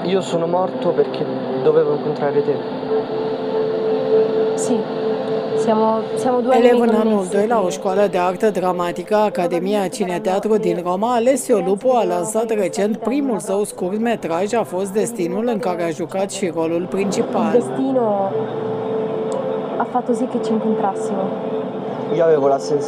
Io sono morto perché dovevo incontrare te. Sì, siamo due Elev anime în anul connesse. 2 la o școală de artă dramatică, Academia Cineteatru din Roma, Alessio Lupu a lansat recent primul său scurtmetraj, A fost destinul, în care a jucat și rolul Il principal. destino ha fatto sì che ci incontrassimo. Io avevo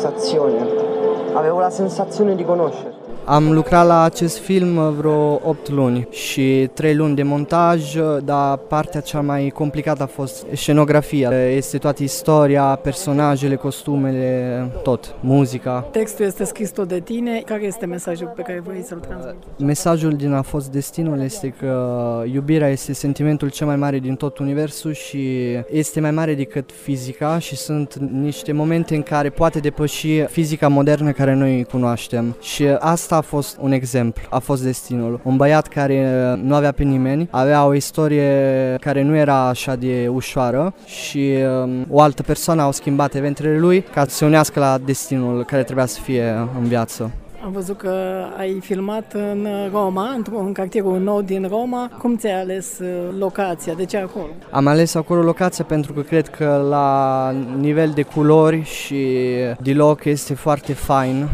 la sensazione di conoscerti. Am lucrat la acest film vreo 8 luni și 3 luni de montaj, dar partea cea mai complicată a fost scenografia. Este toată istoria, personajele, costumele, tot, muzica. Textul este scris tot de tine. Care este mesajul pe care vrei să-l transmiți? Mesajul din A fost destinul este că iubirea este sentimentul cel mai mare din tot universul și este mai mare decât fizica și sunt niște momente în care poate depăși fizica modernă care noi cunoaștem. Și asta a fost un exemplu, A fost destinul. Un băiat care nu avea pe nimeni, avea o istorie care nu era așa de ușoară și o altă persoană au schimbat eventele lui ca să se unească la destinul care trebuia să fie în viață. Am văzut că ai filmat în Roma, în cartierul nou din Roma. Cum ți-ai ales locația? De ce acolo? Am ales acolo locația pentru că cred că la nivel de culori și de loc este foarte fain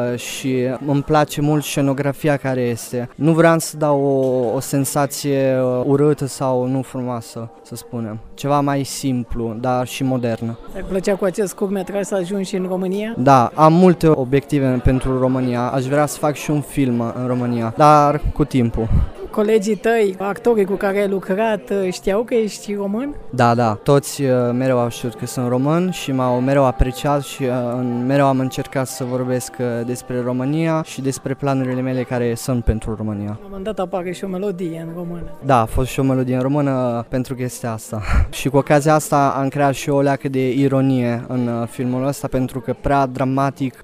și îmi place mult scenografia care este. Nu vreau să dau o sensație urâtă sau nu frumoasă, să spunem. Ceva mai simplu, dar și modern. Ți-ar plăcea cu acest scurtmetraj să ajungi și în România? Da, am multe obiective pentru România. Aș vrea să fac și un film în România, dar cu timpul. Colegii tăi, actorii cu care ai lucrat, știau că ești român? Da, toți mereu au știut că sunt român și m-au mereu apreciat și mereu am încercat să vorbesc despre România și despre planurile mele care sunt pentru România. La un moment dat apare și o melodie în română. Da, a fost și o melodie în română pentru chestia asta. Și cu ocazia asta am creat și o leacă de ironie în filmul ăsta pentru că prea dramatic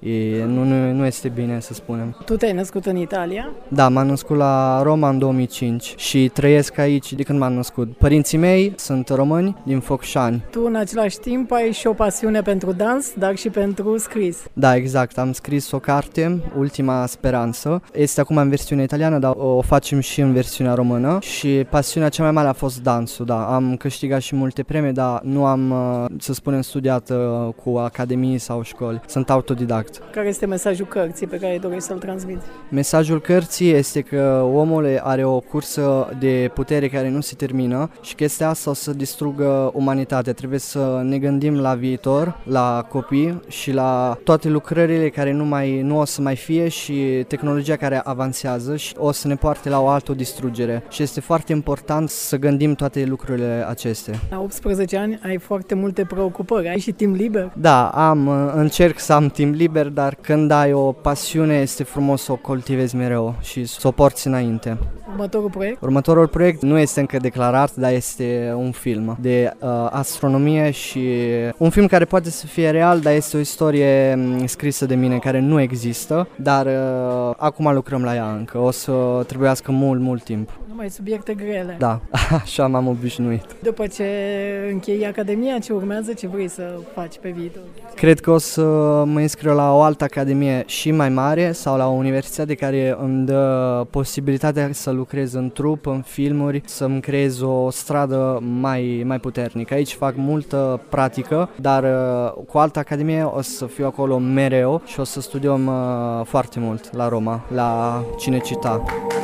nu este bine să spunem. Tu te-ai născut în Italia? Da, m-am născut la Roma în 2005 și trăiesc aici de când m-am născut. Părinții mei sunt români din Focșani. Tu în același timp ai și o pasiune pentru dans, dar și pentru scris. Da, exact. Am scris o carte, Ultima Speranță. Este acum în versiune italiană, dar o facem și în versiunea română și pasiunea cea mai mare a fost dansul. Da, am câștigat și multe premii, dar nu am, să spunem, studiat cu academii sau școli. Sunt autodidact. Care este mesajul cărții pe care dorești să-l transmiți? Mesajul cărții este că omul are o cursă de putere care nu se termină și chestia asta o să distrugă umanitatea. Trebuie să ne gândim la viitor, la copii și la toate lucrările care nu o să mai fie și tehnologia care avansează și o să ne poarte la o altă distrugere. Și este foarte important să gândim toate lucrurile acestea. La 18 ani ai foarte multe preocupări. Ai și timp liber? Da, încerc să am timp liber, dar când ai o pasiune este frumos să o cultivezi mereu și să o porți înainte. Următorul proiect? Următorul proiect nu este încă declarat, dar este un film de astronomie și un film care poate să fie real, dar este o istorie scrisă de mine care nu există, dar acum lucrăm la ea încă, o să trebuiască mult timp. Numai subiecte grele. Da, așa m-am obișnuit. După ce închei Academia, ce urmează, ce vrei să faci pe viitor? Cred că o să mă înscriu la o altă academie și mai mare sau la o universitate care îmi dă posibilitatea să lucrez în trup, în filmuri, să-mi creez o stradă mai puternică. Aici fac multă practică, dar cu altă academie o să fiu acolo mereu și o să studiem foarte mult la Roma, la Cinecittà.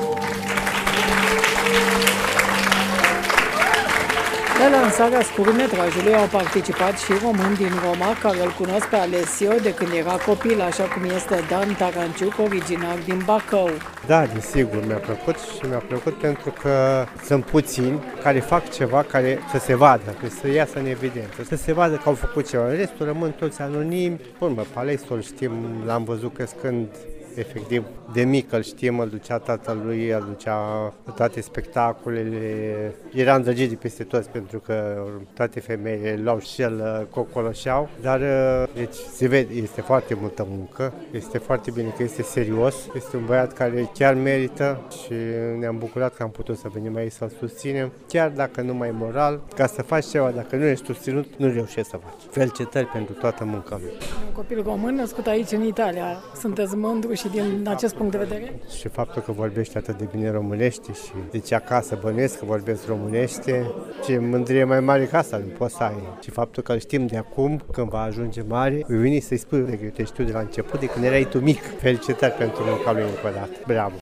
La lansarea scurtmetrajului au participat și români din Roma care îl cunosc pe Alessio de când era copil, așa cum este Dan Taranciuc, originar din Bacău. Da, desigur, mi-a plăcut și mi-a plăcut pentru că sunt puțini care fac ceva care să se vadă, să iasă în evidență, să se vadă că au făcut ceva. Restul rămân toți anonimi. Până pe Alessio îl știm, l-am văzut crescând. Efectiv, de mic îl știm, îl ducea tatălui, îl ducea toate spectacolele. Era îndrăgit de peste toți pentru că toate femeile îl luau și el cocoloșeau. Dar, deci, se vede, este foarte multă muncă, este foarte bine că este serios. Este un băiat care chiar merită și ne-am bucurat că am putut să venim aici să-l susținem. Chiar dacă nu mai moral, ca să faci ceva, dacă nu ești susținut, nu reușești să faci. Felicitări pentru toată munca lui. Un copil român născut aici în Italia. Sunteți mândru și și din acest punct de vedere? Și faptul că vorbește atât de bine românește și deci acasă bănuiesc că vorbesc românește, ce mândrie mai mare ca asta nu poți să ai. Și faptul că îl știm de acum, când va ajunge mare, îi veni să-i spui că eu te știu de la început, de când erai tu mic. Felicitări pentru munca lui încă o dată. Bravo!